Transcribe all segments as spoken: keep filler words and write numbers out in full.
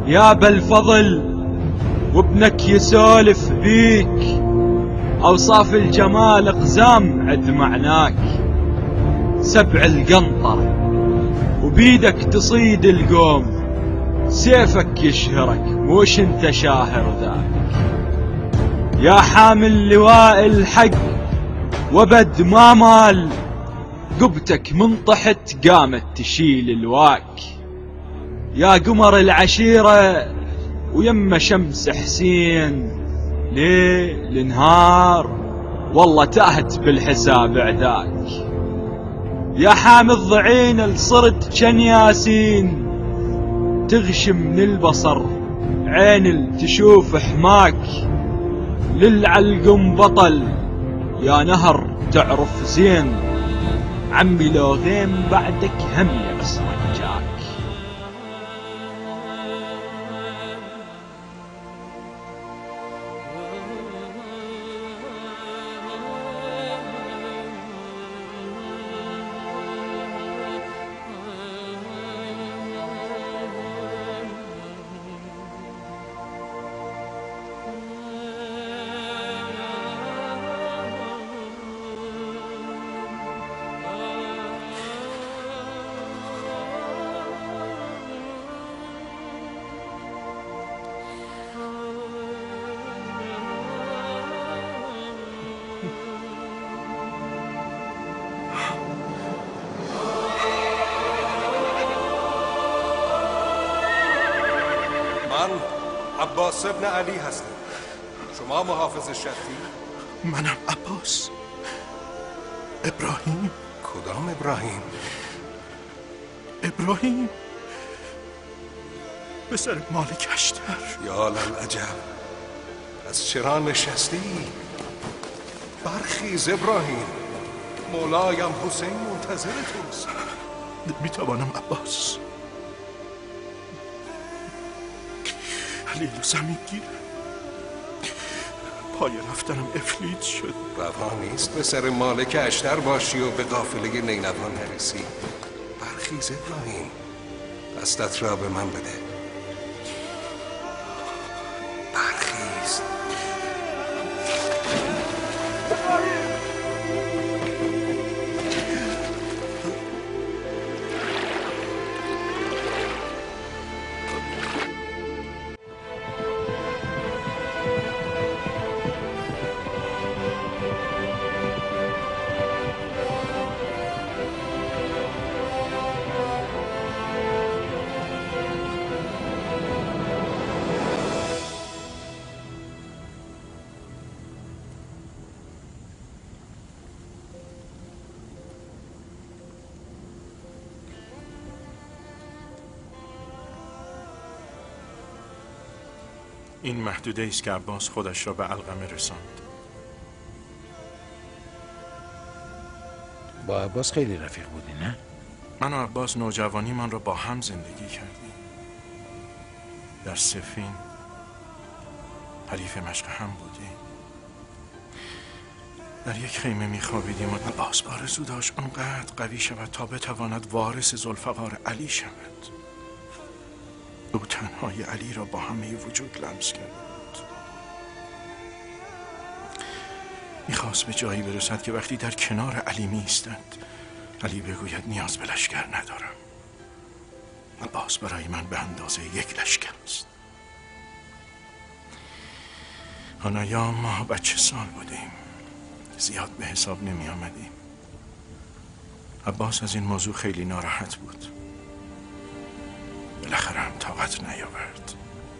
يا بالفضل وابنك يسولف بيك، أوصاف الجمال اقزام عد معناك. سبع القنطرة وبيدك تصيد القوم، سيفك يشهرك موش انت شاهر ذاك. يا حامل لواء الحق وبد ما مال، قبتك من طحت قامت تشيل الواك. يا قمر العشيرة ويم شمس حسين، ليل نهار والله تاهت بالحساب عداك. يا حامي الضعين الصرت شن ياسين، تغشم من البصر عين تشوف حماك. للعلقم بطل يا نهر تعرف زين، عمي لو غيم بعدك هم يعص رجاك. من عباس ابن علی هستم. شما محافظ شرطی؟ منم عباس. ابراهیم. کدام ابراهیم؟ ابراهیم پسر مالک اشتر. یا للعجب، از چرا نشستی؟ برخیز ابراهیم، مولایم حسین منتظر توست. نمیتوانم عباس، علیل زمین گیره، پای رفتنم افلید شد. روا نیست پسر مالک اشتر باشی و به قافله نینوان نرسی. برخیز ابراهیم، دستت را به من بده. برخیز. این محدوده است که عباس خودش را به علقمه رساند. با عباس خیلی رفیق بودی نه؟ من و عباس نوجوانی من را با هم زندگی کردیم. در سفین حریف مشق هم بودیم. در یک خیمه میخوابیدیم و عباس آرزو داشت آنقدر قوی شود تا بتواند وارث ذوالفقار علی شود. او تنهای علی را با همه وجود لمس کرده بود. میخواست به جایی برسد که وقتی در کنار علی می ایستد علی بگوید نیاز به لشکر ندارم. عباس برای من به اندازه یک لشکر است. آن ایام ما بچه سال بودیم، زیاد به حساب نمی آمدیم. عباس از این موضوع خیلی ناراحت بود. بالاخره هم طاقت نیاورد.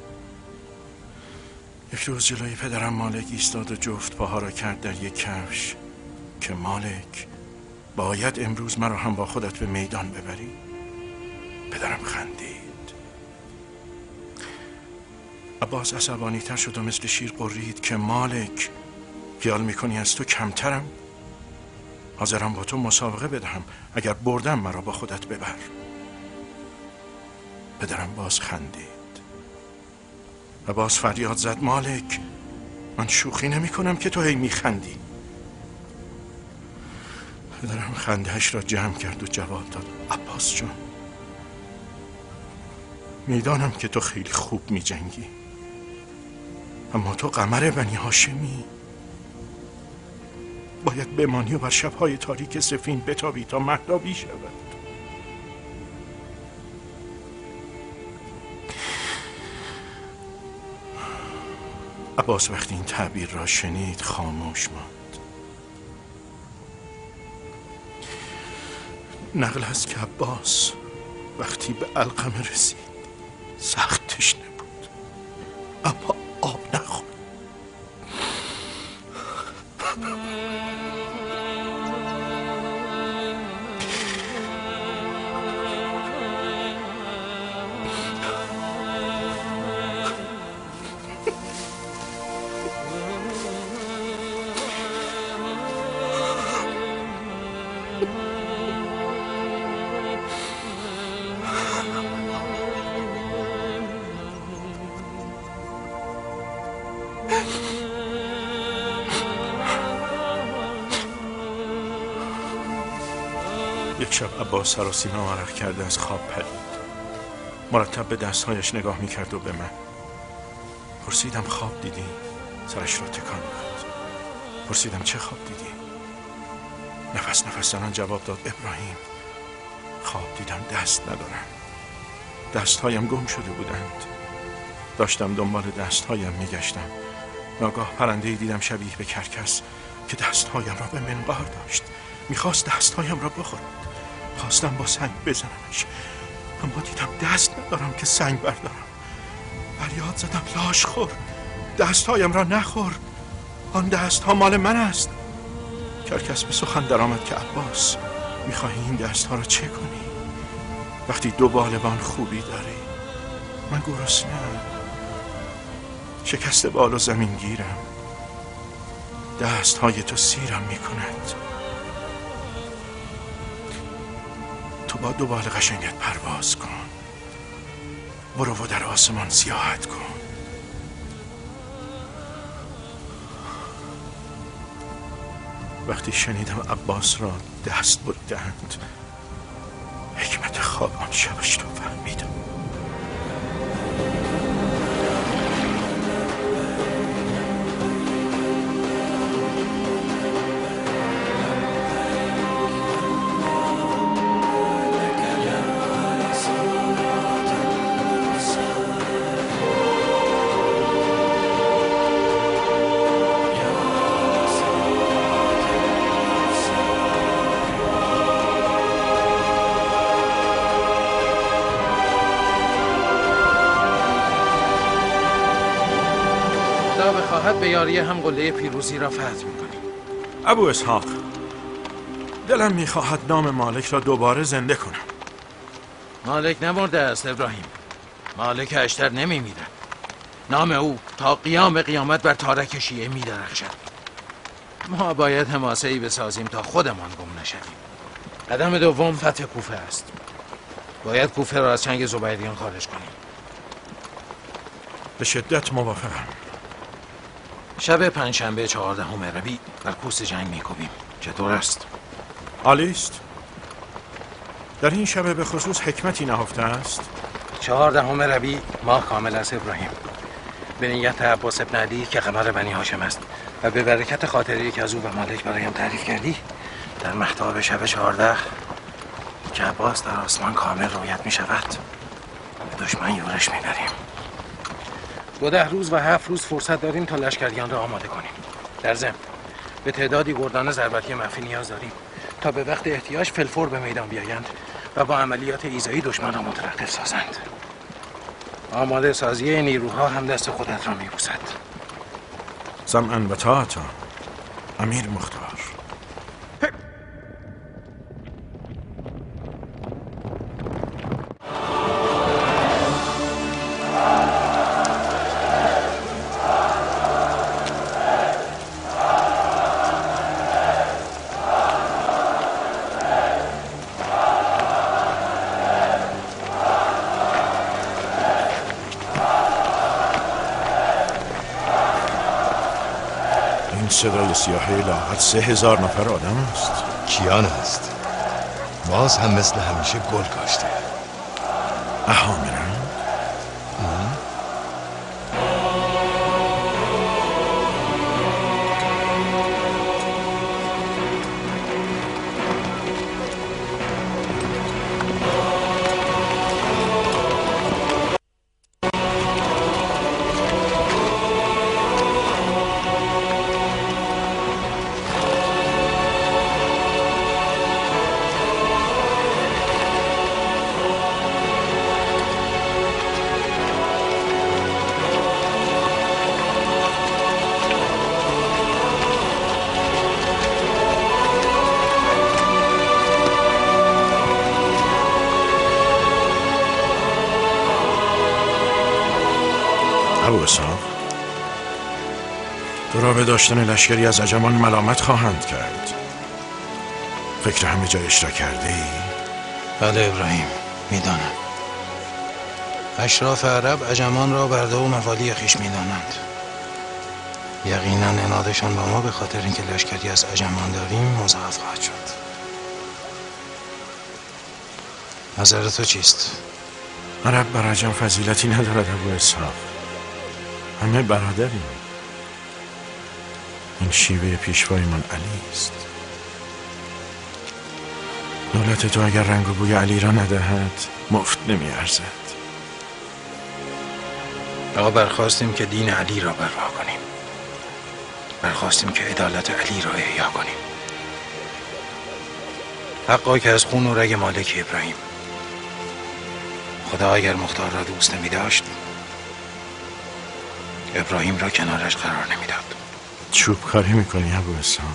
یک روز جلوی پدرم مالک ایستاد و جفت پاها را کرد در یک کفش که مالک باید امروز مرا هم با خودت به میدان ببری. پدرم خندید. عباس عصبانی تر شد و مثل شیر قرید که مالک خیال میکنی از تو کمترم؟ حاضرم با تو مسابقه بدهم، اگر بردم مرا با خودت ببر. پدرم باز خندید و باز فریاد زد مالک من شوخی نمی کنم که تو هی می خندی. پدرم خندهش را جمع کرد و جواب داد عباس جان، میدانم که تو خیلی خوب می جنگی، اما تو قمر بنی هاشمی. باید بمانی و بر شبهای تاریک سفین بتابی تا مهتابی شود. عباس وقتی این تعبیر را شنید خاموش ماند. نقل است که عباس وقتی به علقمه رسید سخت تشنه بود، اما آب نخورد. یک شب عباس سراسیمه عرق کرده از خواب پرید. مرتب به دستهایش نگاه میکرد و به من. پرسیدم خواب دیدی؟ سرش را تکان داد. پرسیدم چه خواب دیدی؟ نفس نفس زنان جواب داد ابراهیم، خواب دیدم دست ندارم. دستهایم گم شده بودند. داشتم دنبال دستهایم میگشتم. ناگاه پرنده‌ای دیدم شبیه به کرکس که دستهایم را به منقار داشت. میخواست دستهایم را بخورد. خواستم با سنگ بزنمش، اما دیدم دست ندارم که سنگ بردارم. فریاد زدم لاش خور، دستهایم را نخور، آن دستها مال من است. کرکس به سخن در آمد که عباس میخواهی این دستها را چه کنی؟ وقتی دو بالبان خوبی داری. من گرسنه‌ام، شکست بال و زمین گیرم، دستهای تو سیرم میکند. تو با دو بال قشنگت پرواز کن، برو و در آسمان سیاحت کن. وقتی شنیدم عباس را دست بریدند، حکمت خواب آن شبش رو فهمیدم. به یاری هم قله پیروزی را فتح می‌کنیم. ابو اسحاق، دلم می‌خواهد نام مالک را دوباره زنده کنم. مالک نمرده است ابراهیم. مالک اشتر نمی‌میرد. نام او تا قیام قیامت بر تارک شیعه می‌درخشد. ما باید حماسه‌ای بسازیم تا خودمان گم نشویم. قدم دوم فتح کوفه است. باید کوفه را از چنگ زبیدیان خارج کنیم. به شدت موافقم. شب پنجشنبه چهاردهم ربیع در پوست جنگ میکوبیم. چطور است؟ عالی است. در این شب به خصوص حکمتی نهفته است. چهاردهم ربیع ماه کامل است ابراهیم. به نیت عباس ابن علی که قمر بنی هاشم است و به برکت خاطری که از او و مالک برایم تعریف کردی، در مهتاب شب چهارده که عباس در آسمان کامل رویت می شود، به دشمن یورش می بریم. دو ده روز و هفت روز فرصت داریم تا لشکریان را آماده کنیم. در ضمن به تعدادی گردان ضربتی مخفی نیاز داریم تا به وقت احتیاج فلفور به میدان بیایند و با عملیات ایذایی دشمن را متوقف سازند. آماده سازی نیروها هم دست خودت را میبوسد. سمعاً و طاعتاً امیر مختار. صدای سیاهی لاغت سه هزار نفر آدم است. کیان است. باز هم مثل همیشه گل کاشته. احامرند؟ ابو اسحاق، تو را به داشتن لشکری از عجمان ملامت خواهند کرد. فکر همه جایش را کرده ای؟ بله ابراهیم، میدانم. اشراف عرب عجمان را برده و موالی خیش میدانند. یقینا انادشان با ما به خاطر اینکه لشکری از عجمان داریم مضاعف خواهد شد. نظر تو چیست؟ عرب بر عجم فضیلتی ندارد ابو اسحاق. همه برادریم. این شیوه پیشوای من علی است. دولت تو اگر رنگ و بوی علی را ندهد مفت نمی ارزد. ما برخواستیم که دین علی را برپا کنیم. برخواستیم که عدالت علی را احیا کنیم. حقا که از خون و رگ مالک ابراهیم. خدا اگر مختار را دوست نمی داشت ابراهیم را کنارش قرار نمی داد. چوب کاری میکنی ابو اسحاق.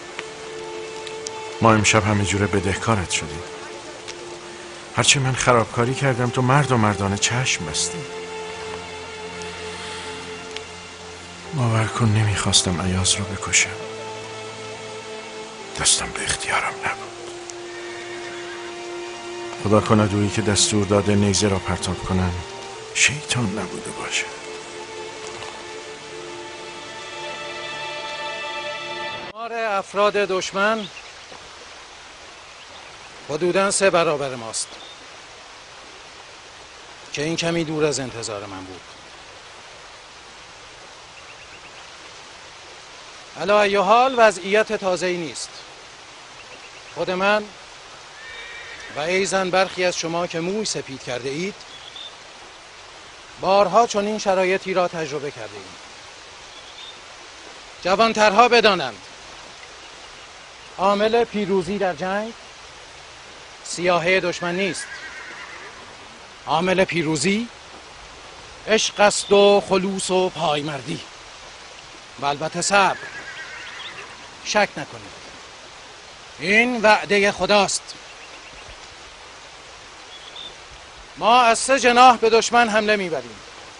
ما امشب همه جوره بدهکارت شدیم. هرچی من خرابکاری کردم تو مرد و مردانه چشم بستی. باور کن نمیخواستم ایاز را بکشم. دستم به اختیارم نبود. خدا کند اویی که دستور داده نیزه را پرتاب کنم شیطان نبوده باشه. شمار افراد دشمن حدوداً سه برابر ماست که این کمی دور از انتظار من بود. علی ای حال وضعیت تازه‌ای نیست. خود من و ایزن برخی از شما که موی سپید کرده اید بارها چنین شرایطی را تجربه کرده اید. جوانترها بدانند عامل پیروزی در جنگ سیاهه دشمن نیست. عامل پیروزی عشق است و خلوص و پایمردی و البته صبر. شک نکنید این وعده خداست. ما از سه جناح به دشمن حمله میبریم.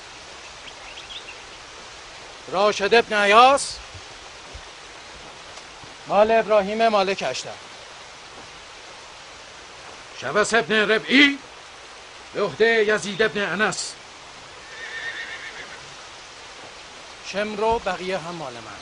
راشد ابن ایاس مال ابراهیم مالک اشتر، شبس ابن ربعی به عهده یزید ابن انس، شمر و بقیه هم مال من.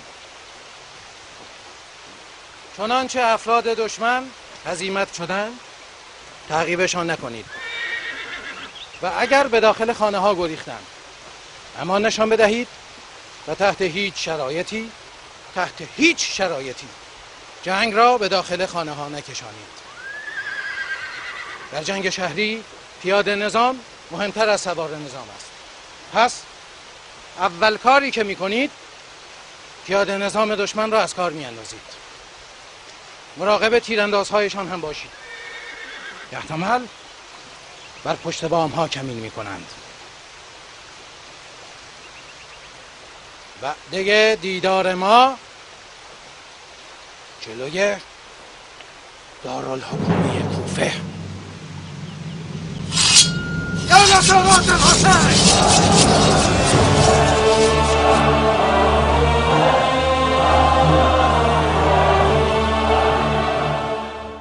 چنانچه افراد دشمن هزیمت شدن تعقیبشان نکنید و اگر به داخل خانه ها گریختن امانشان بدهید و تحت هیچ شرایطی تحت هیچ شرایطی جنگ را به داخل خانه ها نکشانید. در جنگ شهری پیاده نظام مهمتر از سوار نظام است. پس اول کاری که می کنید پیاده نظام دشمن را از کار می اندازید. مراقب تیراندازهایشان هم باشید. احتمال بر پشت بام ها کمین می کنند. وعده دیدار ما جلوی دارالحکومه کوفه. یا نصرات الحسین!